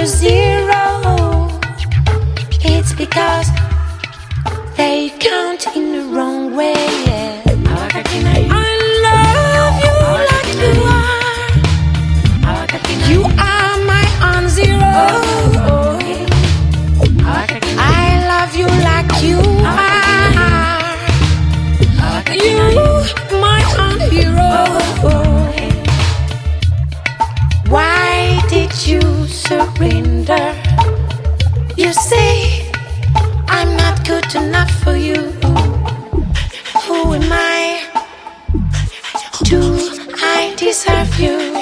you zero. It's because they count in the wrong way. Yeah. I love you like you are. You are my own zero. I love you like you are. You, my own hero. Why did you surrender? You say I'm not good enough for you. Who am I? Do I deserve you?